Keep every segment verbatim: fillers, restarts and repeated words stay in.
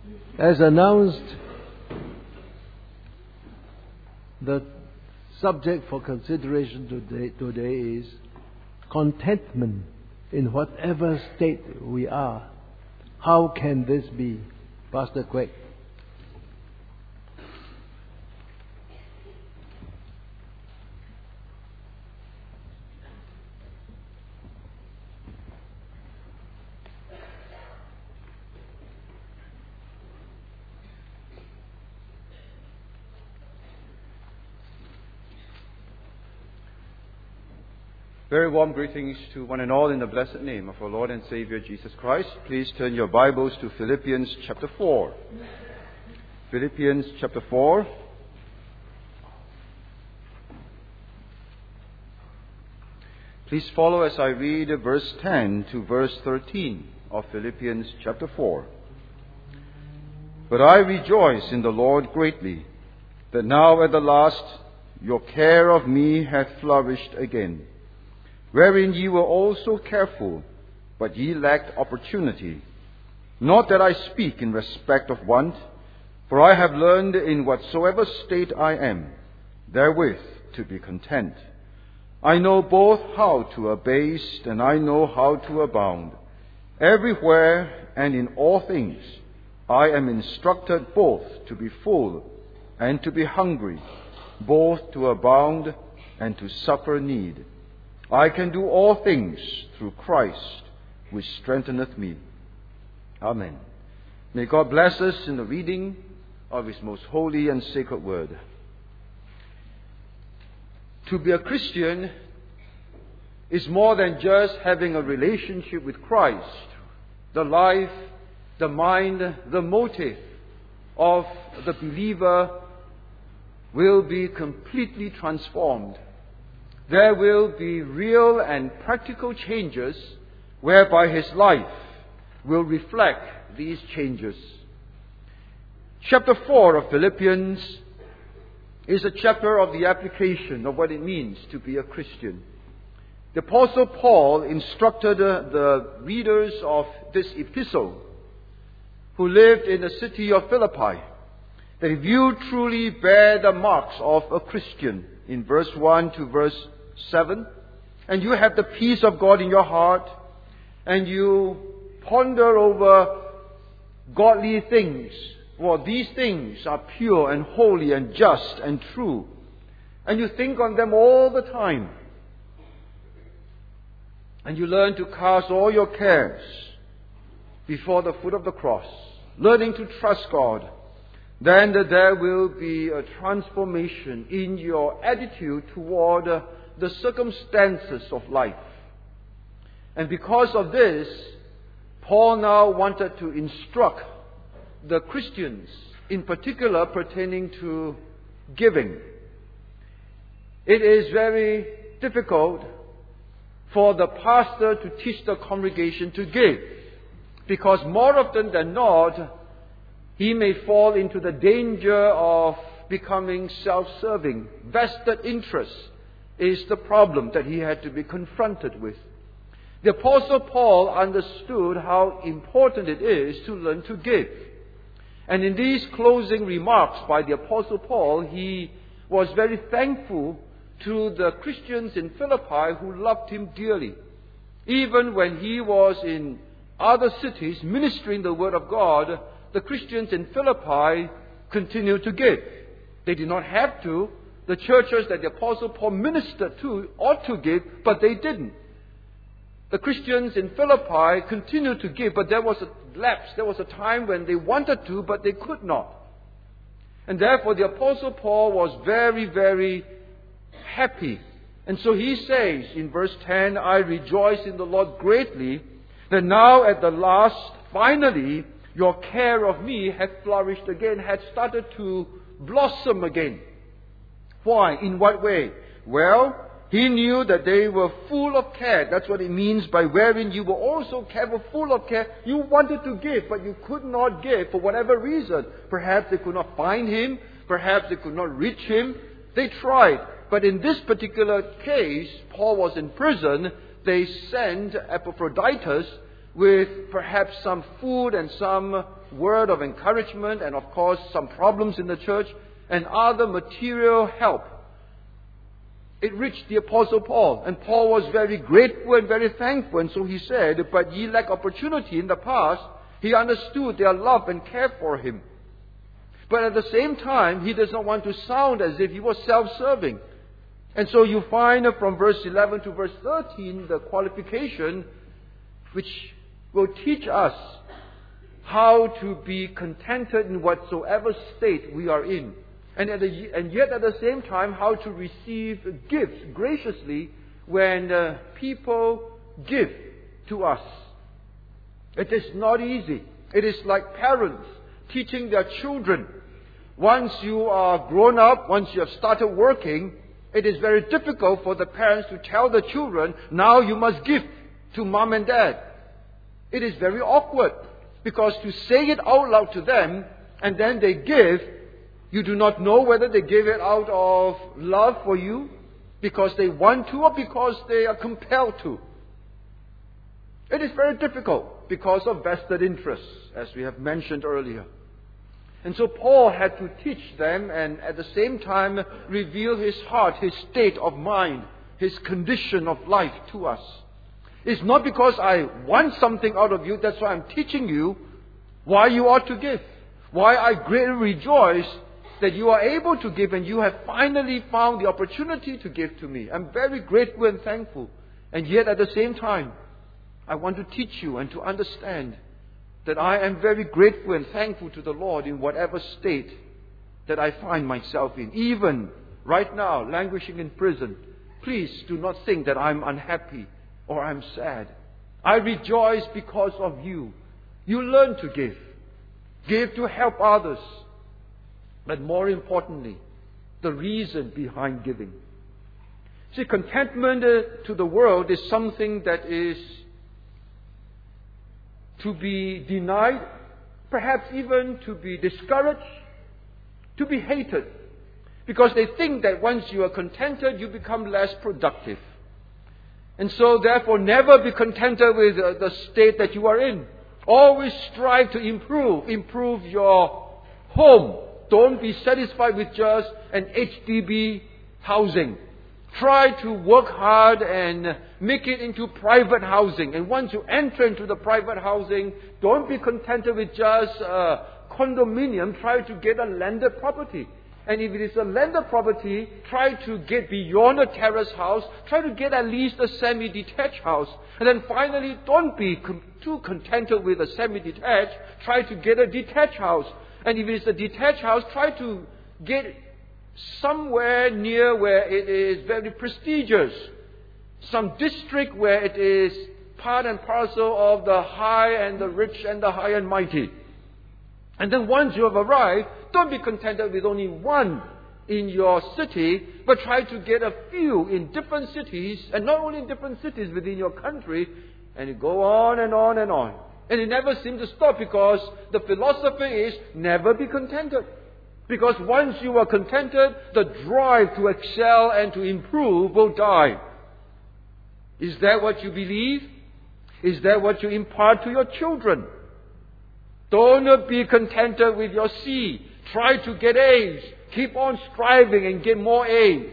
As announced, the subject for consideration today, today is contentment in whatever state we are. How can this be? Pastor Quek. Very warm greetings to one and all in the blessed name of our Lord and Savior Jesus Christ. Please turn your Bibles to Philippians chapter four. Philippians chapter four. Please follow as I read verse ten to verse thirteen of Philippians chapter four. But I rejoice in the Lord greatly, that now at the last your care of me hath flourished again, wherein ye were also careful, but ye lacked opportunity. Not that I speak in respect of want, for I have learned in whatsoever state I am, therewith to be content. I know both how to abase, and I know how to abound. Everywhere and in all things I am instructed both to be full and to be hungry, both to abound and to suffer need. I can do all things through Christ, which strengtheneth me. Amen. May God bless us in the reading of His most holy and sacred word. To be a Christian is more than just having a relationship with Christ. The life, the mind, the motive of the believer will be completely transformed. There will be real and practical changes whereby his life will reflect these changes. Chapter four of Philippians is a chapter of the application of what it means to be a Christian. The Apostle Paul instructed the readers of this epistle, who lived in the city of Philippi, that if you truly bear the marks of a Christian, in verse one to verse seven, and you have the peace of God in your heart, and you ponder over godly things, well, these things are pure and holy and just and true, and you think on them all the time, and you learn to cast all your cares before the foot of the cross, learning to trust God, then there will be a transformation in your attitude toward the circumstances of life. And because of this, Paul now wanted to instruct the Christians, in particular pertaining to giving. It is very difficult for the pastor to teach the congregation to give, because more often than not, he may fall into the danger of becoming self-serving. Vested interest is the problem that he had to be confronted with. The Apostle Paul understood how important it is to learn to give. And in these closing remarks by the Apostle Paul, he was very thankful to the Christians in Philippi who loved him dearly. Even when he was in other cities ministering the Word of God, the Christians in Philippi continued to give. They did not have to. The churches that the Apostle Paul ministered to ought to give, but they didn't. The Christians in Philippi continued to give, but there was a lapse. There was a time when they wanted to, but they could not. And therefore the Apostle Paul was very, very happy. And so he says in verse ten, I rejoice in the Lord greatly, that now at the last, finally, your care of me hath flourished again, had started to blossom again. Why? In what way? Well, he knew that they were full of care. That's what it means by wherein you were also careful, full of care. You wanted to give, but you could not give for whatever reason. Perhaps they could not find him. Perhaps they could not reach him. They tried. But in this particular case, Paul was in prison. They sent Epaphroditus with perhaps some food and some word of encouragement and, of course, some problems in the church and other material help, it reached the Apostle Paul. And Paul was very grateful and very thankful. And so he said, but ye lack opportunity. In the past, he understood their love and care for him. But at the same time, he does not want to sound as if he was self-serving. And so you find from verse eleven to verse thirteen the qualification which will teach us how to be contented in whatsoever state we are in. And, at the, and yet at the same time, how to receive gifts graciously when uh, people give to us. It is not easy. It is like parents teaching their children. Once you are grown up, once you have started working, it is very difficult for the parents to tell the children, now you must give to mom and dad. It is very awkward because to say it out loud to them and then they give, you do not know whether they give it out of love for you, because they want to, or because they are compelled to. It is very difficult because of vested interests, as we have mentioned earlier. And so Paul had to teach them and at the same time reveal his heart, his state of mind, his condition of life to us. It's not because I want something out of you, that's why I'm teaching you why you ought to give. Why I greatly rejoice that you are able to give and you have finally found the opportunity to give to me. I'm very grateful and thankful. And yet at the same time, I want to teach you and to understand that I am very grateful and thankful to the Lord in whatever state that I find myself in. Even right now, languishing in prison, please do not think that I'm unhappy or I'm sad. I rejoice because of you. You learn to give. Give to help others. But more importantly, the reason behind giving. See, contentment uh, to the world is something that is to be denied, perhaps even to be discouraged, to be hated. Because they think that once you are contented, you become less productive. And so therefore never be contented with uh, the state that you are in. Always strive to improve. Improve your home. Don't be satisfied with just an H D B housing. Try to work hard and make it into private housing. And once you enter into the private housing, don't be contented with just a condominium. Try to get a landed property. And if it is a landed property, try to get beyond a terrace house. Try to get at least a semi-detached house. And then finally, don't be com- too contented with a semi-detached. Try to get a detached house. And if it is a detached house, try to get somewhere near where it is very prestigious. Some district where it is part and parcel of the high and the rich and the high and mighty. And then once you have arrived, don't be contented with only one in your city, but try to get a few in different cities, and not only in different cities within your country, and you go on and on and on. And it never seems to stop because the philosophy is never be contented. Because once you are contented, the drive to excel and to improve will die. Is that what you believe? Is that what you impart to your children? Don't be contented with your C. Try to get A's. Keep on striving and get more A's.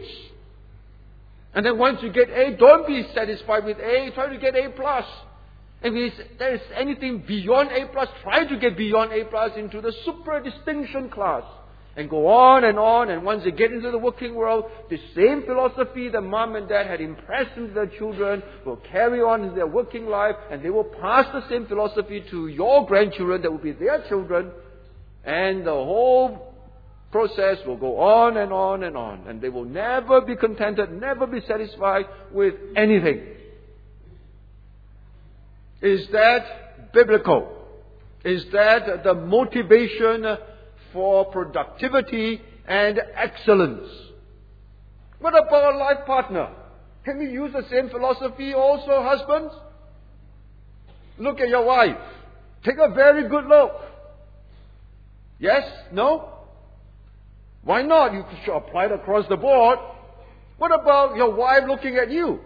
And then once you get A, don't be satisfied with A. Try to get A plus. And if there is anything beyond A plus, try to get beyond A plus into the super distinction class. And go on and on, and once they get into the working world, the same philosophy that mom and dad had impressed into their children will carry on in their working life, and they will pass the same philosophy to your grandchildren that will be their children, and the whole process will go on and on and on, and they will never be contented, never be satisfied with anything. Is that biblical? Is that the motivation for productivity and excellence? What about a life partner? Can we use the same philosophy also, husbands? Look at your wife. Take a very good look. Yes? No? Why not? You should apply it across the board. What about your wife looking at you?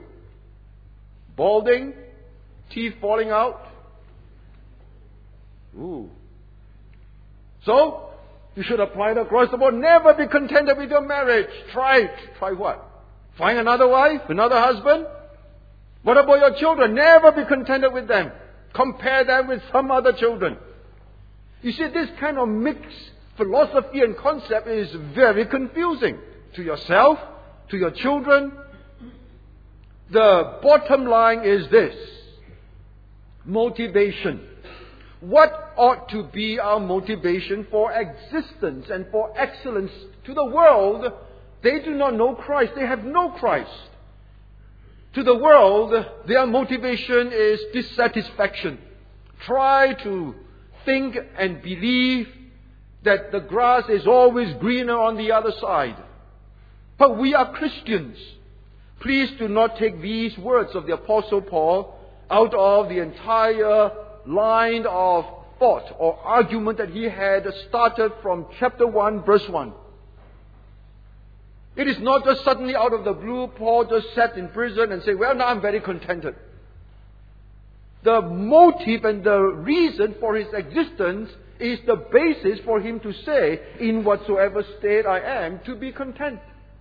Balding? Teeth falling out? Ooh. So, you should apply it across the board. Never be contented with your marriage. Try, try what? Find another wife, another husband? What about your children? Never be contented with them. Compare them with some other children. You see, this kind of mixed philosophy and concept is very confusing to yourself, to your children. The bottom line is this: motivation. What ought to be our motivation for existence and for excellence to the world? They do not know Christ. They have no Christ. To the world, their motivation is dissatisfaction. Try to think and believe that the grass is always greener on the other side. But we are Christians. Please do not take these words of the Apostle Paul out of the entire line of thought or argument that he had started from chapter one, verse one. It is not just suddenly out of the blue, Paul just sat in prison and said, well, now I'm very contented. The motive and the reason for his existence is the basis for him to say, in whatsoever state I am, to be content.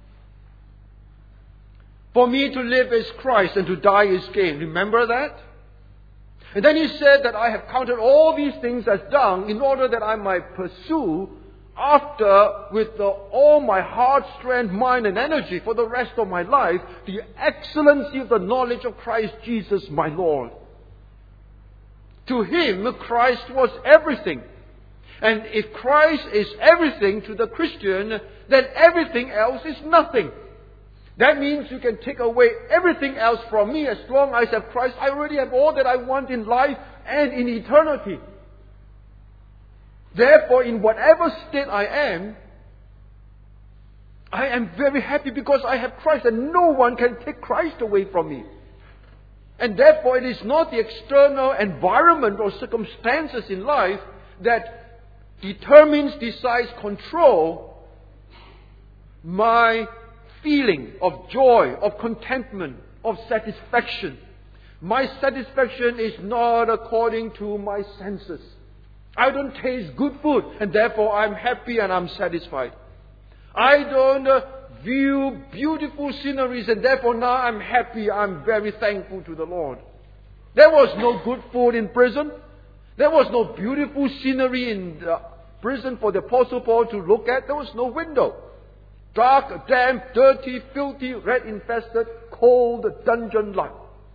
For me to live is Christ and to die is gain. Remember that? And then he said that I have counted all these things as dung in order that I might pursue after, with the, all my heart, strength, mind and energy for the rest of my life, the excellency of the knowledge of Christ Jesus my Lord. To him, Christ was everything. And if Christ is everything to the Christian, then everything else is nothing. That means you can take away everything else from me. As long as I have Christ, I already have all that I want in life and in eternity. Therefore, in whatever state I am, I am very happy because I have Christ, and no one can take Christ away from me. And therefore, it is not the external environment or circumstances in life that determines, decides, control my feeling of joy, of contentment, of satisfaction. My satisfaction is not according to my senses. I don't taste good food, and therefore I'm happy and I'm satisfied. I don't uh, view beautiful sceneries, and therefore now I'm happy, I'm very thankful to the Lord. There was no good food in prison. There was no beautiful scenery in the prison for the Apostle Paul to look at. There was no window. Dark, damp, dirty, filthy, rat-infested, cold dungeon life.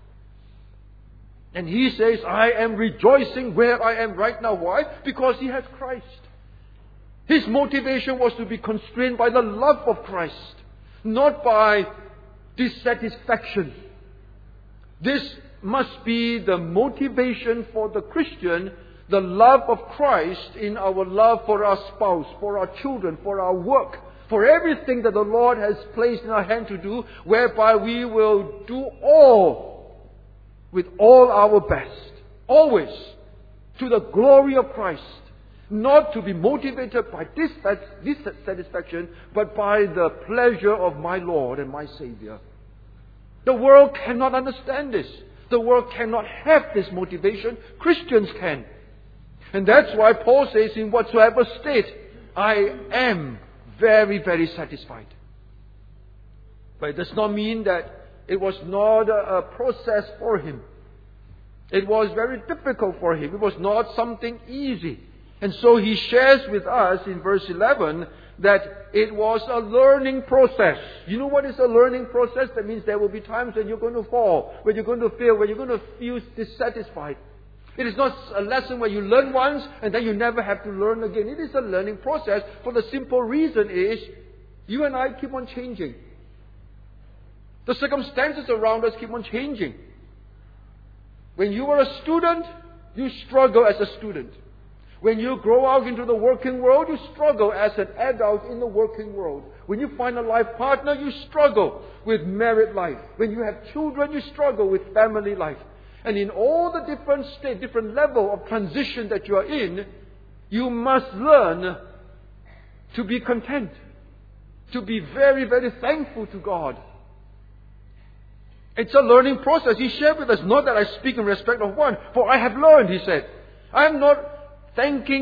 And he says, I am rejoicing where I am right now. Why? Because he has Christ. His motivation was to be constrained by the love of Christ, not by dissatisfaction. This must be the motivation for the Christian, the love of Christ in our love for our spouse, for our children, for our work, for everything that the Lord has placed in our hand to do, whereby we will do all with all our best, always to the glory of Christ, not to be motivated by dissatisfaction, but by the pleasure of my Lord and my Savior. The world cannot understand this. The world cannot have this motivation. Christians can. And that's why Paul says, in whatsoever state, I am very, very satisfied. But it does not mean that it was not a, a process for him. It was very difficult for him. It was not something easy. And so he shares with us in verse eleven that it was a learning process. You know what is a learning process? That means there will be times when you're going to fall, when you're going to fail, when you're going to feel dissatisfied. It is not a lesson where you learn once and then you never have to learn again. It is a learning process for the simple reason is you and I keep on changing. The circumstances around us keep on changing. When you were a student, you struggle as a student. When you grow out into the working world, you struggle as an adult in the working world. When you find a life partner, you struggle with married life. When you have children, you struggle with family life. And in all the different state, different level of transition that you are in, you must learn to be content. To be very, very thankful to God. It's a learning process. He shared with us, not that I speak in respect of one, for I have learned, he said. I am not thanking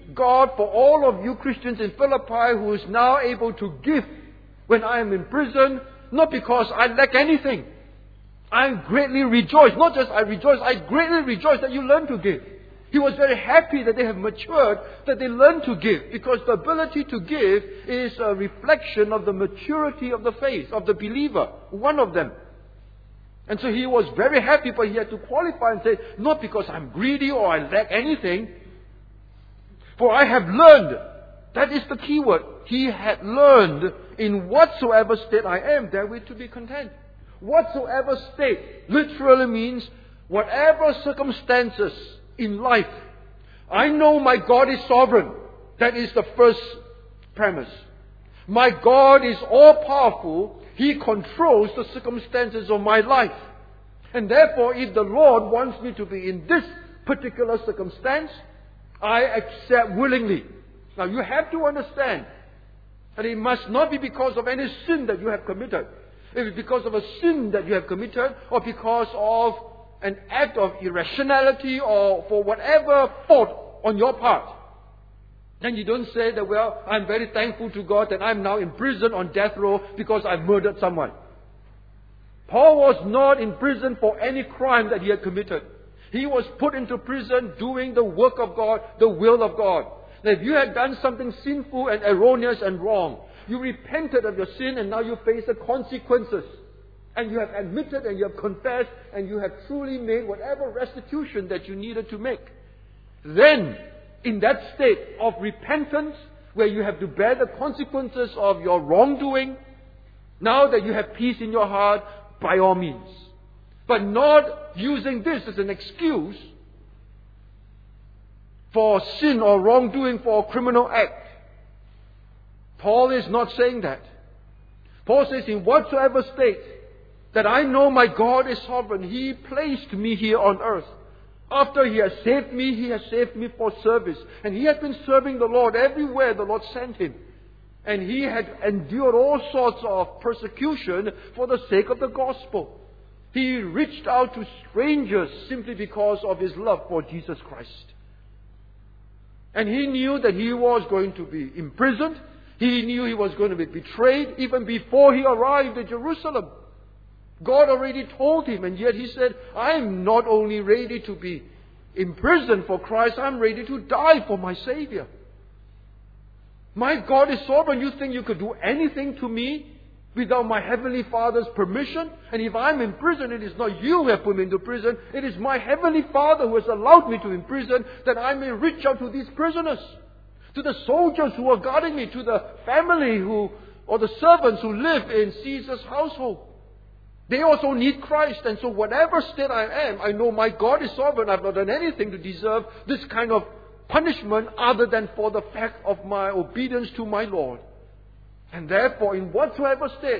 God for all of you Christians in Philippi who is now able to give when I am in prison, not because I lack anything. I greatly rejoice. Not just I rejoice, I greatly rejoice that you learn to give. He was very happy that they have matured, that they learn to give, because the ability to give is a reflection of the maturity of the faith, of the believer, one of them. And so he was very happy, but he had to qualify and say, not because I'm greedy or I lack anything, for I have learned. That is the key word. He had learned in whatsoever state I am, therewith to be content. Whatsoever state literally means whatever circumstances in life. I know my God is sovereign. That is the first premise. My God is all powerful. He controls the circumstances of my life. And therefore, if the Lord wants me to be in this particular circumstance, I accept willingly. Now you have to understand that it must not be because of any sin that you have committed. If it's because of a sin that you have committed, or because of an act of irrationality, or for whatever fault on your part, then you don't say that, well, I'm very thankful to God that I'm now in prison on death row because I've murdered someone. Paul was not in prison for any crime that he had committed. He was put into prison doing the work of God, the will of God. Now, if you had done something sinful and erroneous and wrong, you repented of your sin and now you face the consequences. And you have admitted and you have confessed and you have truly made whatever restitution that you needed to make. Then, in that state of repentance, where you have to bear the consequences of your wrongdoing, now that you have peace in your heart, by all means. But not using this as an excuse for sin or wrongdoing, for a criminal act. Paul is not saying that. Paul says, in whatsoever state that I know my God is sovereign, He placed me here on earth. After He has saved me, He has saved me for service. And He had been serving the Lord everywhere the Lord sent Him. And He had endured all sorts of persecution for the sake of the gospel. He reached out to strangers simply because of His love for Jesus Christ. And He knew that He was going to be imprisoned. He knew He was going to be betrayed even before He arrived at Jerusalem. God already told Him, and yet He said, I'm not only ready to be imprisoned for Christ, I'm ready to die for my Savior. My God is sovereign. You think you could do anything to me without my Heavenly Father's permission? And if I'm in prison, it is not you who have put me into prison. It is my Heavenly Father who has allowed me to imprison, that I may reach out to these prisoners, to the soldiers who are guarding me, to the family who, or the servants who live in Caesar's household. They also need Christ. And so whatever state I am, I know my God is sovereign. I've not done anything to deserve this kind of punishment other than for the fact of my obedience to my Lord. And therefore, in whatsoever state,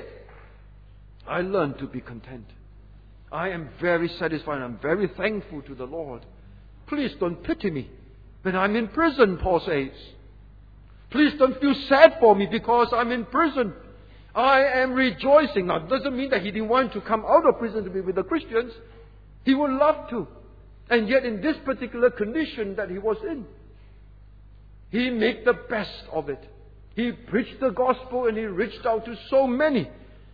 I learn to be content. I am very satisfied. I'm very thankful to the Lord. Please don't pity me when I'm in prison, Paul says. Please don't feel sad for me because I'm in prison. I am rejoicing. Now, it doesn't mean that he didn't want to come out of prison to be with the Christians. He would love to. And yet in this particular condition that he was in, he made the best of it. He preached the gospel and he reached out to so many.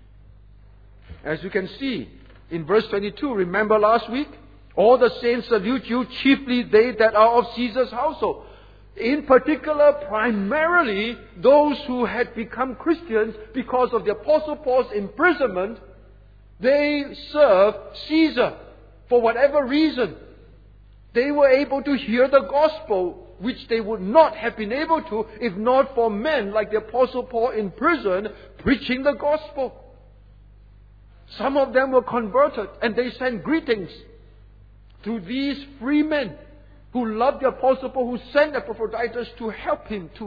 As you can see in verse twenty-two, remember last week? All the saints salute you, chiefly they that are of Caesar's household. In particular, primarily those who had become Christians because of the Apostle Paul's imprisonment. They served Caesar for whatever reason. They were able to hear the gospel, which they would not have been able to if not for men like the Apostle Paul in prison preaching the gospel. Some of them were converted and they sent greetings to these free men who loved the Apostle Paul, who sent Epaphroditus to help him, to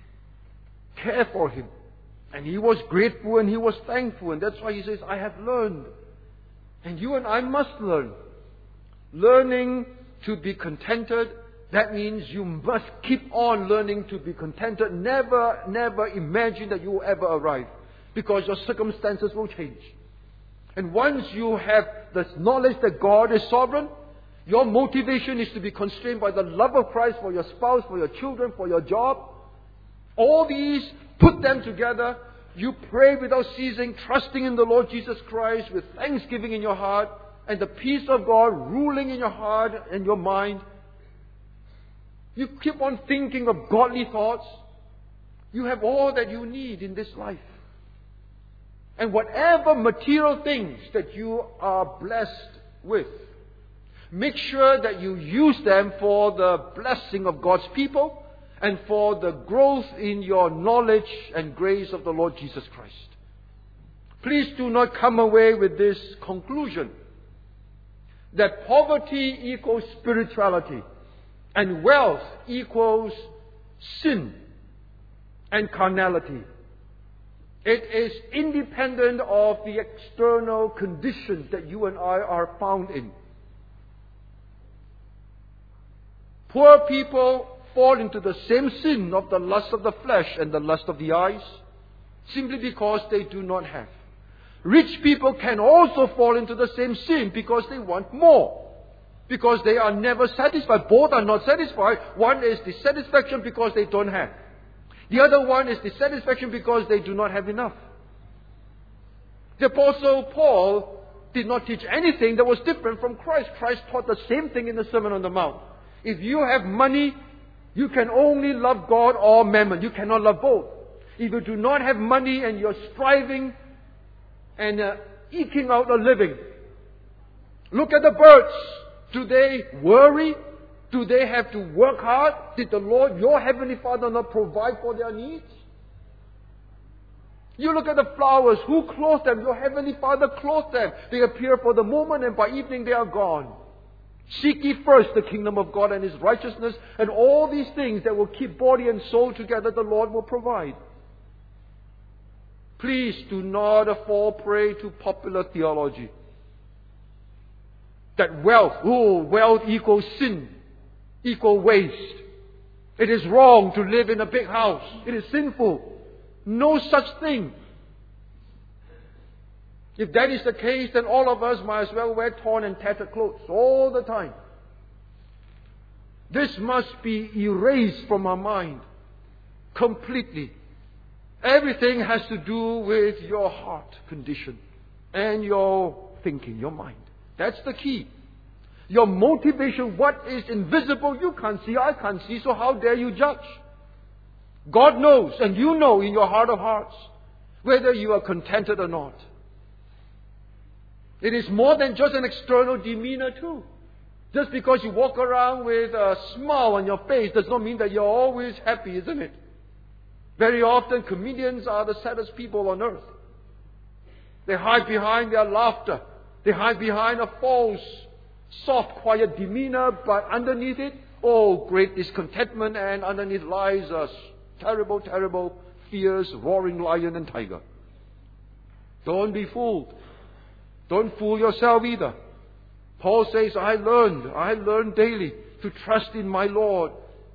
care for him. And he was grateful and he was thankful. And that's why he says, I have learned. And you and I must learn. Learning to be contented, that means you must keep on learning to be contented. Never, never imagine that you will ever arrive, because your circumstances will change. And once you have the knowledge that God is sovereign, Your motivation is to be constrained by the love of Christ for your spouse, for your children, for your job. All these, put them together. You pray without ceasing, trusting in the Lord Jesus Christ with thanksgiving in your heart and the peace of God ruling in your heart and your mind. You keep on thinking of godly thoughts. You have all that you need in this life. And whatever material things that you are blessed with, make sure that you use them for the blessing of God's people and for the growth in your knowledge and grace of the Lord Jesus Christ. Please do not come away with this conclusion that poverty equals spirituality and wealth equals sin and carnality. It is independent of the external conditions that you and I are found in. Poor people fall into the same sin of the lust of the flesh and the lust of the eyes, simply because they do not have. Rich people can also fall into the same sin because they want more, because they are never satisfied. Both are not satisfied. One is dissatisfaction because they don't have. The other one is dissatisfaction because they do not have enough. The Apostle Paul did not teach anything that was different from Christ. Christ taught the same thing in the Sermon on the Mount. If you have money, you can only love God or mammon. You cannot love both. If you do not have money and you're striving and uh, eking out a living, look at the birds. Do they worry? Do they have to work hard? Did the Lord, your Heavenly Father, not provide for their needs? You look at the flowers. Who clothed them? Your Heavenly Father clothed them. They appear for the moment and by evening they are gone. Seek ye first the kingdom of God and His righteousness, and all these things that will keep body and soul together, the Lord will provide. Please do not fall prey to popular theology. That wealth, oh, wealth equals sin, equal waste. It is wrong to live in a big house. It is sinful. No such thing. If that is the case, then all of us might as well wear torn and tattered clothes all the time. This must be erased from our mind completely. Everything has to do with your heart condition and your thinking, your mind. That's the key. Your motivation, what is invisible, you can't see, I can't see, so how dare you judge? God knows, and you know in your heart of hearts, whether you are contented or not. It is more than just an external demeanor too. Just because you walk around with a smile on your face does not mean that you're always happy, isn't it? Very often comedians are the saddest people on earth. They hide behind their laughter. They hide behind a false, soft, quiet demeanor, but underneath it, oh, great discontentment, and underneath lies a terrible, terrible, fierce, roaring lion and tiger. Don't be fooled. Don't fool yourself either. Paul says, I learned, I learned daily to trust in my Lord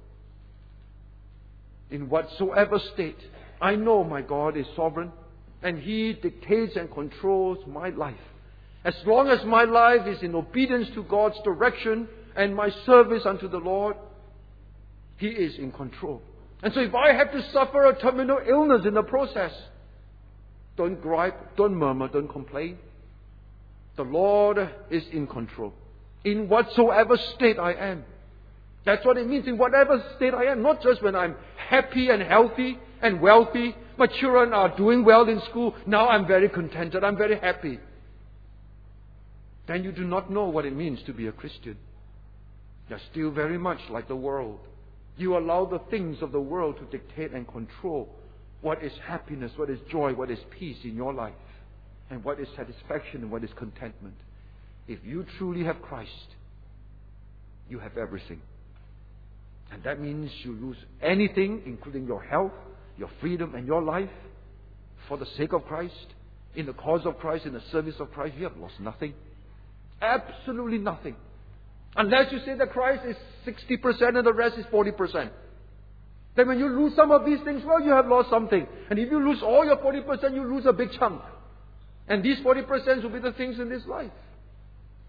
in whatsoever state. I know my God is sovereign and He dictates and controls my life. As long as my life is in obedience to God's direction and my service unto the Lord, He is in control. And so if I have to suffer a terminal illness in the process, don't gripe, don't murmur, don't complain. The Lord is in control. In whatsoever state I am. That's what it means, in whatever state I am. Not just when I'm happy and healthy and wealthy. My children are doing well in school. Now I'm very contented. I'm very happy. Then you do not know what it means to be a Christian. You're still very much like the world. You allow the things of the world to dictate and control what is happiness, what is joy, what is peace in your life. And what is satisfaction and what is contentment. If you truly have Christ, you have everything. And that means you lose anything, including your health, your freedom, and your life, for the sake of Christ, in the cause of Christ, in the service of Christ. You have lost nothing. Absolutely nothing. Unless you say that Christ is sixty percent and the rest is forty percent. Then when you lose some of these things, well, you have lost something. And if you lose all your forty percent, you lose a big chunk. And these forty percent will be the things in this life.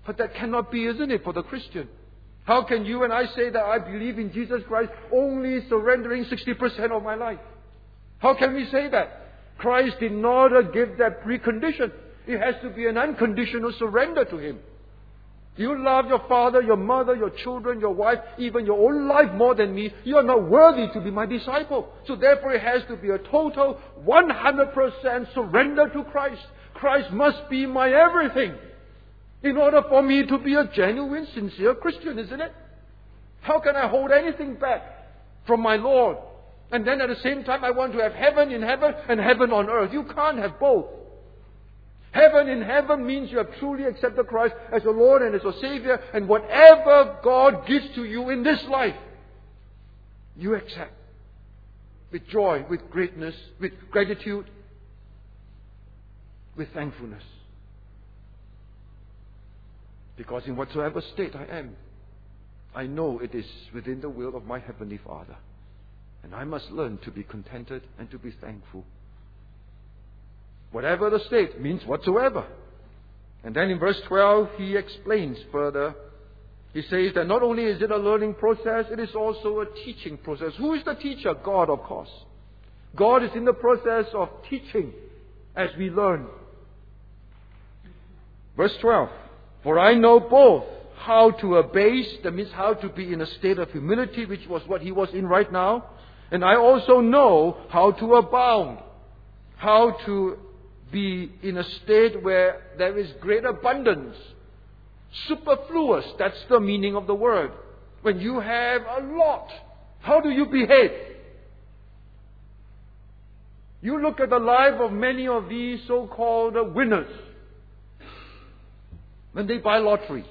But that cannot be, isn't it, for the Christian? How can you and I say that I believe in Jesus Christ only surrendering sixty percent of my life? How can we say that? Christ did not give that precondition. It has to be an unconditional surrender to Him. You love your father, your mother, your children, your wife, even your own life more than me. You are not worthy to be my disciple. So therefore it has to be a total one hundred percent surrender to Christ. Christ must be my everything in order for me to be a genuine, sincere Christian, isn't it? How can I hold anything back from my Lord? And then at the same time I want to have heaven in heaven and heaven on earth. You can't have both. Heaven in heaven means you have truly accepted Christ as your Lord and as your Savior, and whatever God gives to you in this life, you accept with joy, with greatness, with gratitude, with thankfulness. Because in whatsoever state I am, I know it is within the will of my Heavenly Father. And I must learn to be contented and to be thankful. Whatever the state means whatsoever. And then in verse twelve, he explains further. He says that not only is it a learning process, it is also a teaching process. Who is the teacher? God, of course. God is in the process of teaching as we learn. Verse twelve. For I know both how to abase, that means how to be in a state of humility, which was what he was in right now. And I also know how to abound, how to be in a state where there is great abundance. Superfluous, that's the meaning of the word. When you have a lot, how do you behave? You look at the life of many of these so-called winners. When they buy lottery,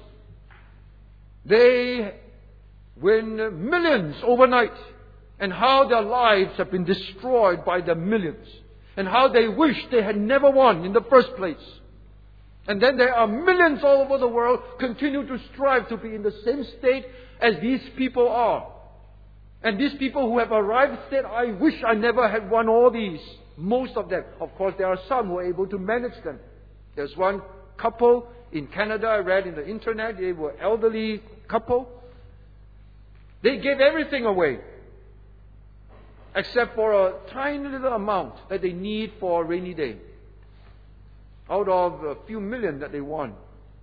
they win millions overnight. And how their lives have been destroyed by the millions. And how they wish they had never won in the first place. And then there are millions all over the world continue to strive to be in the same state as these people are. And these people who have arrived said, I wish I never had won all these. Most of them. Of course, there are some who are able to manage them. There's one couple in Canada, I read in the internet, they were elderly couple. They gave everything away, except for a tiny little amount that they need for a rainy day. Out of a few million that they won.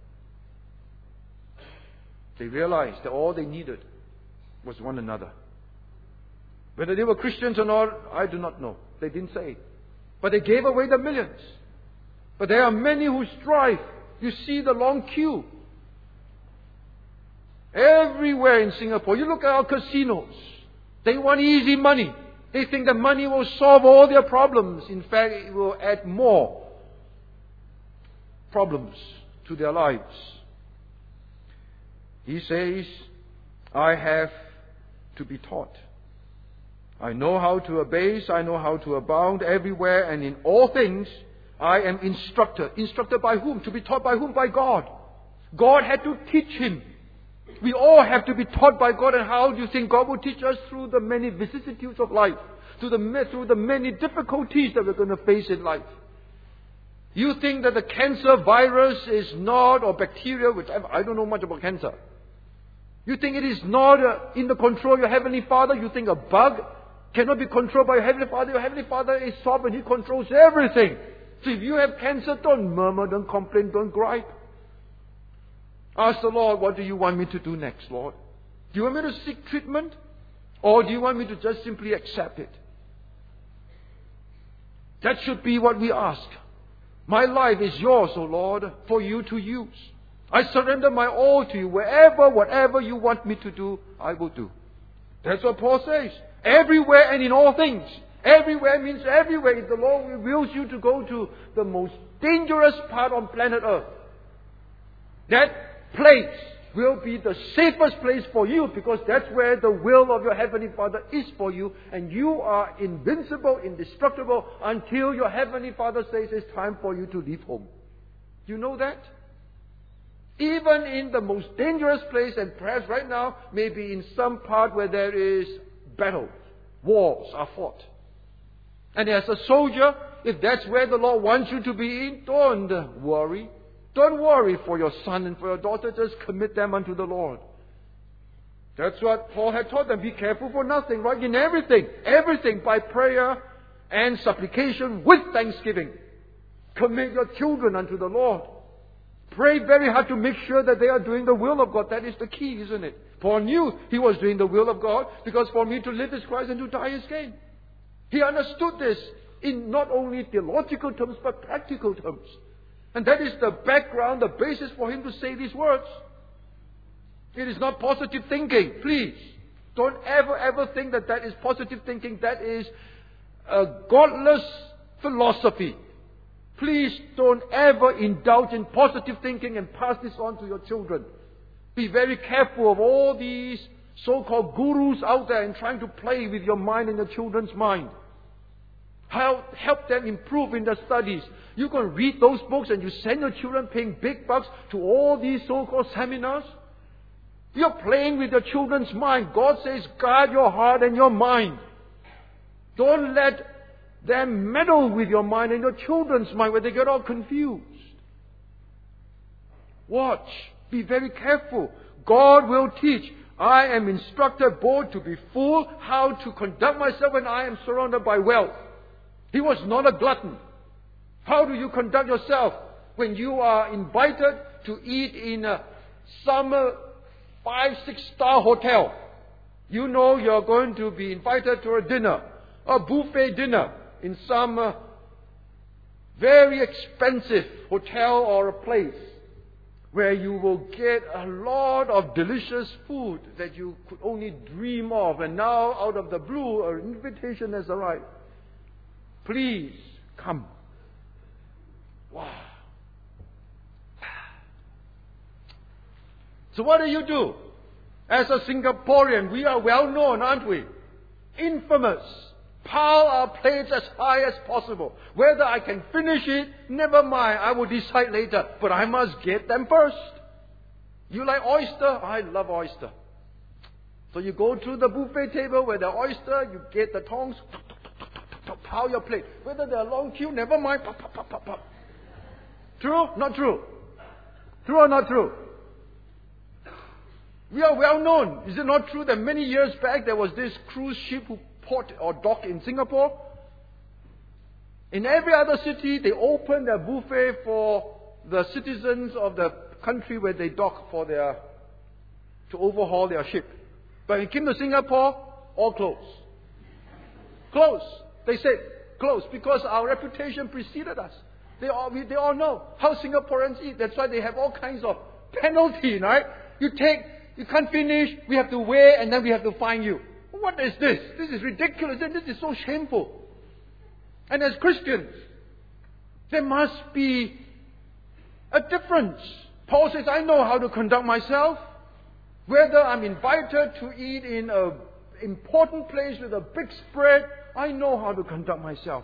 They realized that all they needed was one another. Whether they were Christians or not, I do not know. They didn't say. But they gave away the millions. But there are many who strive. You see the long queue. Everywhere in Singapore. You look at our casinos. They want easy money. They think that money will solve all their problems. In fact, it will add more problems to their lives. He says, I have to be taught. I know how to abase, I know how to abound everywhere and in all things. I am instructed. Instructed by whom? To be taught by whom? By God. God had to teach him. We all have to be taught by God. And how do you think God will teach us? Through the many vicissitudes of life. Through the, through the many difficulties that we're going to face in life. You think that the cancer virus is not, or bacteria, which I, I don't know much about cancer. You think it is not uh, in the control of your Heavenly Father? You think a bug cannot be controlled by your Heavenly Father? Your Heavenly Father is sovereign. He controls everything. So if you have cancer, don't murmur, don't complain, don't gripe. Ask the Lord, what do you want me to do next, Lord? Do you want me to seek treatment? Or do you want me to just simply accept it? That should be what we ask. My life is yours, O Lord, for you to use. I surrender my all to you. Wherever, whatever you want me to do, I will do. That's what Paul says. Everywhere and in all things. Everywhere means everywhere. If the Lord wills you to go to the most dangerous part on planet Earth, that place will be the safest place for you, because that's where the will of your Heavenly Father is for you, and you are invincible, indestructible, until your Heavenly Father says it's time for you to leave home. You know that? Even in the most dangerous place, and perhaps right now, maybe in some part where there is battle, wars are fought. And as a soldier, if that's where the Lord wants you to be in, don't worry. Don't worry for your son and for your daughter. Just commit them unto the Lord. That's what Paul had taught them. Be careful for nothing, right? In everything. Everything by prayer and supplication with thanksgiving. Commit your children unto the Lord. Pray very hard to make sure that they are doing the will of God. That is the key, isn't it? Paul knew he was doing the will of God, because for me to live is Christ and to die is gain. He understood this in not only theological terms but practical terms. And that is the background, the basis for him to say these words. It is not positive thinking, please. Don't ever, ever think that that is positive thinking. That is a godless philosophy. Please don't ever indulge in positive thinking and pass this on to your children. Be very careful of all these so-called gurus out there and trying to play with your mind and your children's mind. Help, help them improve in their studies. You can read those books and you send your children paying big bucks to all these so-called seminars. You're playing with your children's mind. God says, guard your heart and your mind. Don't let them meddle with your mind and your children's mind where they get all confused. Watch. Be very careful. God will teach. I am instructed both to be full, how to conduct myself when I am surrounded by wealth. He was not a glutton. How do you conduct yourself when you are invited to eat in a summer five, six star hotel? You know you're going to be invited to a dinner, a buffet dinner in some uh, very expensive hotel or a place where you will get a lot of delicious food that you could only dream of. And now, out of the blue, an invitation has arrived. Please come. Wow. So what do you do? As a Singaporean, we are well known, aren't we? Infamous. Pile our plates as high as possible. Whether I can finish it, never mind. I will decide later. But I must get them first. You like oyster? I love oyster. So you go to the buffet table where the oyster, you get the tongs, pile your plate. Whether they're long queue, never mind. Pop, pop, pop, pop, pop. True? Not true? True or not true? We are well known. Is it not true that many years back there was this cruise ship who port or dock in Singapore? In every other city, they open their buffet for the citizens of the country where they dock for their to overhaul their ship. But when it came to Singapore, all closed. Closed. They said closed because our reputation preceded us. They all we, they all know how Singaporeans eat. That's why they have all kinds of penalty, right? You take, you can't finish, we have to weigh, and then we have to fine you. What is this? This is ridiculous. This is so shameful. And as Christians, there must be a difference. Paul says, I know how to conduct myself. Whether I'm invited to eat in an important place with a big spread, I know how to conduct myself.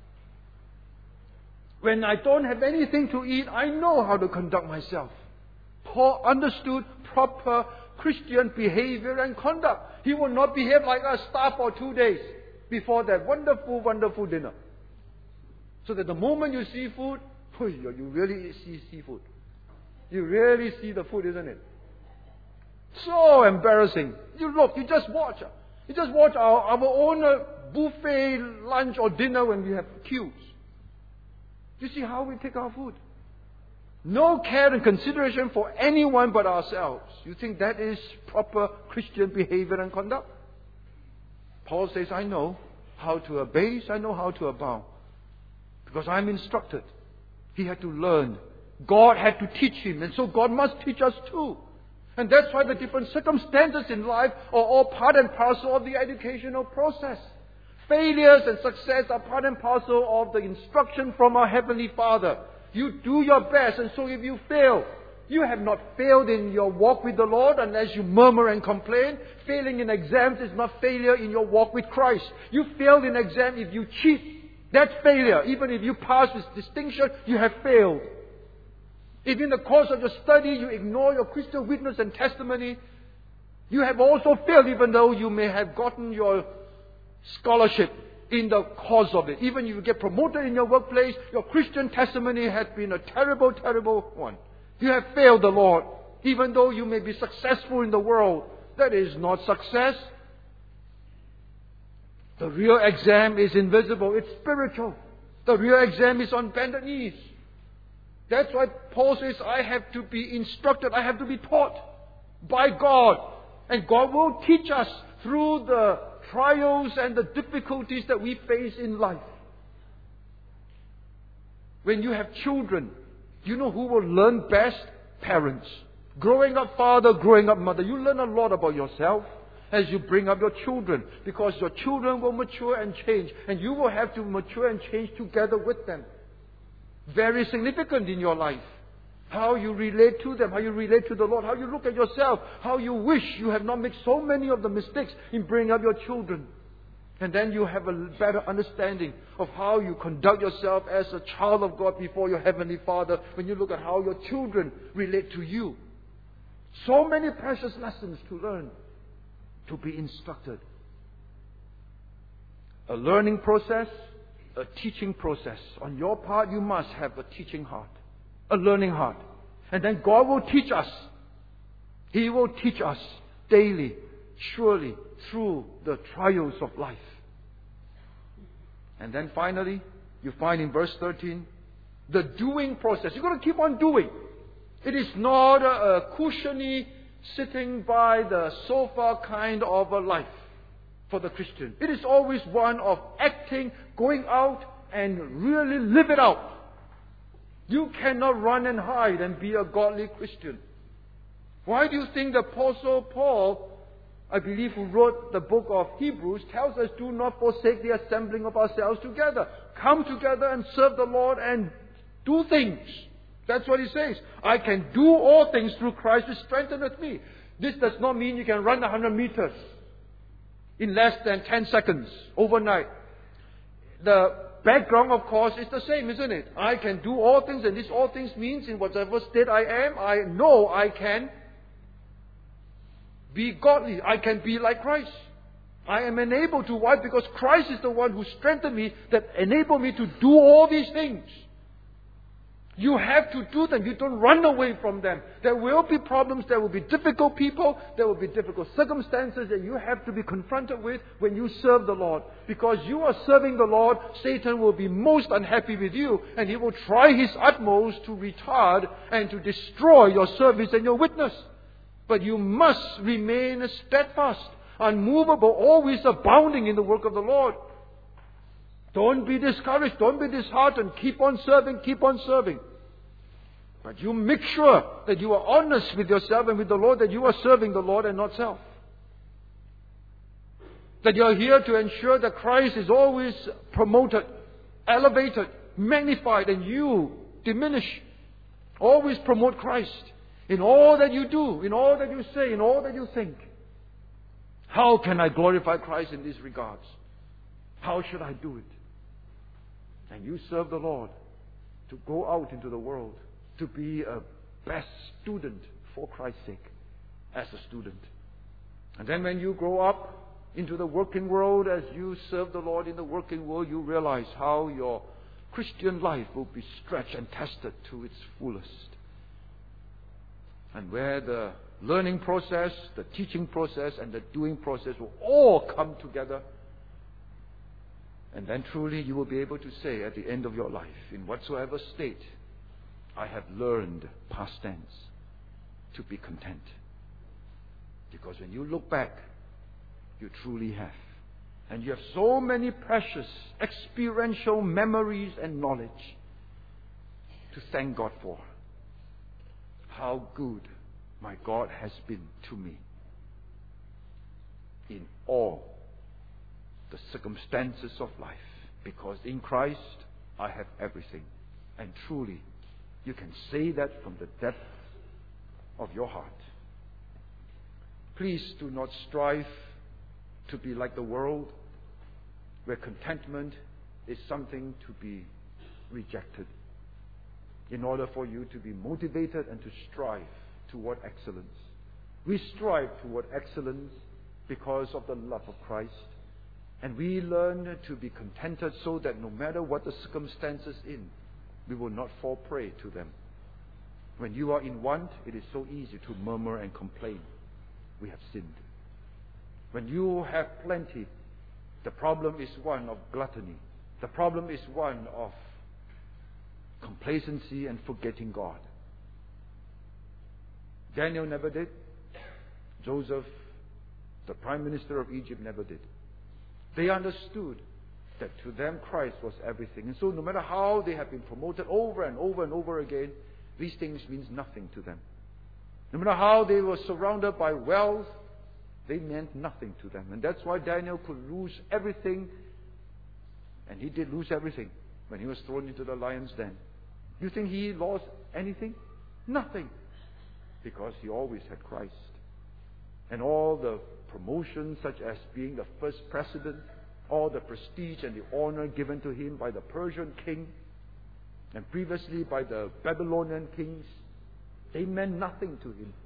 When I don't have anything to eat, I know how to conduct myself. Paul understood proper Christian behavior and conduct. He will not behave like a star for two days before that wonderful, wonderful dinner. So that the moment you see food, you really see seafood. You really see the food, isn't it? So embarrassing. You look, you just watch. You just watch our, our own buffet lunch or dinner when we have queues. You see how we take our food. No care and consideration for anyone but ourselves. You think that is proper Christian behavior and conduct? Paul says, I know how to abase, I know how to abound. Because I'm instructed. He had to learn. God had to teach him, and so God must teach us too. And that's why the different circumstances in life are all part and parcel of the educational process. Failures and success are part and parcel of the instruction from our Heavenly Father. You do your best, and so if you fail, you have not failed in your walk with the Lord unless you murmur and complain. Failing in exams is not failure in your walk with Christ. You failed in exam if you cheat. That's failure. Even if you pass with distinction, you have failed. If in the course of your study you ignore your Christian witness and testimony, you have also failed, even though you may have gotten your scholarship in the course of it. Even if you get promoted in your workplace, your Christian testimony has been a terrible, terrible one. You have failed the Lord. Even though you may be successful in the world, that is not success. The real exam is invisible. It's spiritual. The real exam is on bended knees. That's why Paul says, I have to be instructed. I have to be taught by God. And God will teach us through the trials and the difficulties that we face in life. When you have children, you know who will learn best? Parents. Growing up father, growing up mother. You learn a lot about yourself as you bring up your children, because your children will mature and change, and you will have to mature and change together with them. Very significant in your life. How you relate to them, how you relate to the Lord, how you look at yourself, how you wish you have not made so many of the mistakes in bringing up your children. And then you have a better understanding of how you conduct yourself as a child of God before your Heavenly Father when you look at how your children relate to you. So many precious lessons to learn, to be instructed. A learning process, a teaching process. On your part, you must have a teaching heart, a learning heart. And then God will teach us. He will teach us daily, surely, through the trials of life. And then finally, you find in verse thirteen, the doing process. You've got to keep on doing. It is not a, a cushiony, sitting by the sofa kind of a life for the Christian. It is always one of acting, going out and really live it out. You cannot run and hide and be a godly Christian. Why do you think the Apostle Paul, I believe who wrote the book of Hebrews, tells us do not forsake the assembling of ourselves together. Come together and serve the Lord and do things. That's what he says. I can do all things through Christ who strengtheneth me. This does not mean you can run one hundred meters in less than ten seconds overnight. The background, of course, is the same, isn't it? I can do all things, and this all things means in whatever state I am, I know I can be godly. I can be like Christ. I am enabled to. Why? Because Christ is the one who strengthened me, that enabled me to do all these things. You have to do them. You don't run away from them. There will be problems. There will be difficult people. There will be difficult circumstances that you have to be confronted with when you serve the Lord. Because you are serving the Lord, Satan will be most unhappy with you, and he will try his utmost to retard and to destroy your service and your witness. But you must remain steadfast, unmovable, always abounding in the work of the Lord. Don't be discouraged. Don't be disheartened. Keep on serving. Keep on serving. But you make sure that you are honest with yourself and with the Lord, that you are serving the Lord and not self. That you are here to ensure that Christ is always promoted, elevated, magnified, and you diminish. Always promote Christ in all that you do, in all that you say, in all that you think. How can I glorify Christ in these regards? How should I do it? And you serve the Lord to go out into the world, to be a best student for Christ's sake, as a student. And then when you grow up into the working world, as you serve the Lord in the working world, you realize how your Christian life will be stretched and tested to its fullest. And where the learning process, the teaching process, and the doing process will all come together. And then truly you will be able to say at the end of your life, in whatsoever state, I have learned, past tense, to be content. Because when you look back, you truly have. And you have so many precious experiential memories and knowledge to thank God for. How good my God has been to me in all the circumstances of life, because in Christ I have everything. And truly, you can say that from the depth of your heart. Please do not strive to be like the world, where contentment is something to be rejected. In order for you to be motivated and to strive toward excellence. We strive toward excellence because of the love of Christ. And we learn to be contented so that no matter what the circumstances in, we will not fall prey to them. When you are in want, it is so easy to murmur and complain. We have sinned. When you have plenty, the problem is one of gluttony. The problem is one of complacency and forgetting God. Daniel never did. Joseph, the Prime Minister of Egypt, never did. They understood that to them Christ was everything. And so no matter how they have been promoted over and over and over again, these things means nothing to them. No matter how they were surrounded by wealth, they meant nothing to them. And that's why Daniel could lose everything. And he did lose everything when he was thrown into the lion's den. You think he lost anything? Nothing. Because he always had Christ. And all the promotions, such as being the first president, all the prestige and the honor given to him by the Persian king, and previously by the Babylonian kings, they meant nothing to him.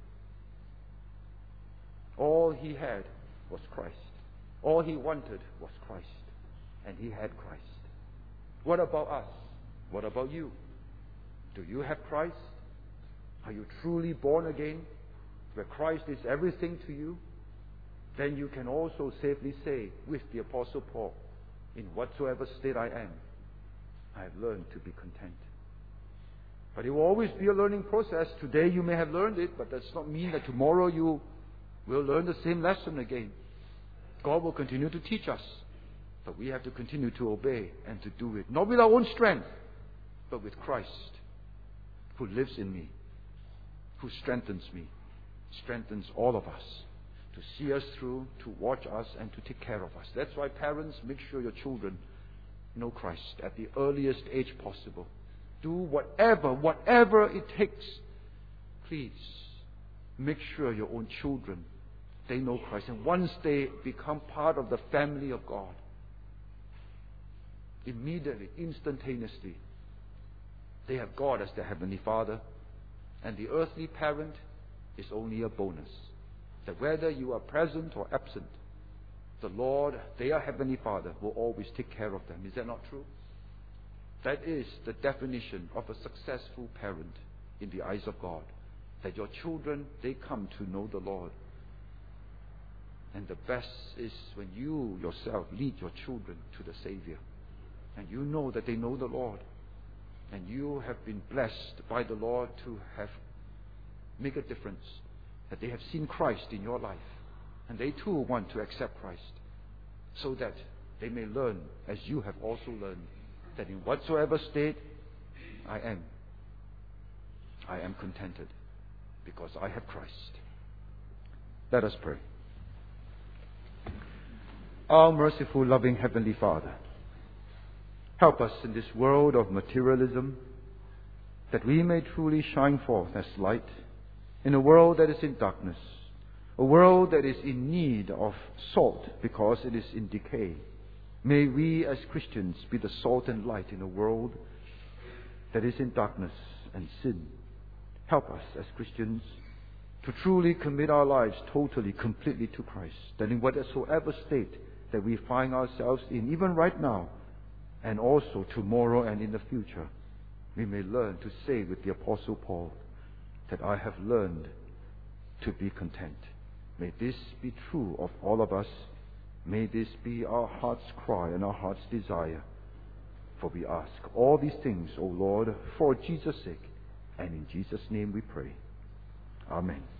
All he had was Christ. All he wanted was Christ. And he had Christ. What about us? What about you? Do you have Christ? Are you truly born again, where Christ is everything to you? Then you can also safely say with the Apostle Paul, in whatsoever state I am, I have learned to be content. But it will always be a learning process. Today you may have learned it, but that does not mean that tomorrow you will learn the same lesson again. God will continue to teach us, but we have to continue to obey and to do it. Not with our own strength, but with Christ, who lives in me, who strengthens me, strengthens all of us, to see us through, to watch us, and to take care of us. That's why parents, make sure your children know Christ at the earliest age possible. Do whatever, whatever it takes. Please, make sure your own children, they know Christ. And once they become part of the family of God, immediately, instantaneously, they have God as their Heavenly Father. And the earthly parent is only a bonus. That whether you are present or absent, the Lord, their Heavenly Father, will always take care of them. Is that not true? That is the definition of a successful parent in the eyes of God. That your children, they come to know the Lord. And the best is when you yourself lead your children to the Savior. And you know that they know the Lord. And you have been blessed by the Lord to have make a difference. That they have seen Christ in your life. And they too want to accept Christ. So that they may learn, as you have also learned, that in whatsoever state I am, I am contented. Because I have Christ. Let us pray. Our merciful, loving Heavenly Father, help us in this world of materialism, that we may truly shine forth as light in a world that is in darkness, a world that is in need of salt because it is in decay. May we as Christians be the salt and light in a world that is in darkness and sin. Help us as Christians to truly commit our lives totally, completely to Christ, that in whatsoever state that we find ourselves in, even right now, and also tomorrow and in the future, we may learn to say with the Apostle Paul, that I have learned to be content. May this be true of all of us. May this be our heart's cry and our heart's desire. For we ask all these things, O Lord, for Jesus' sake, and in Jesus' name we pray. Amen.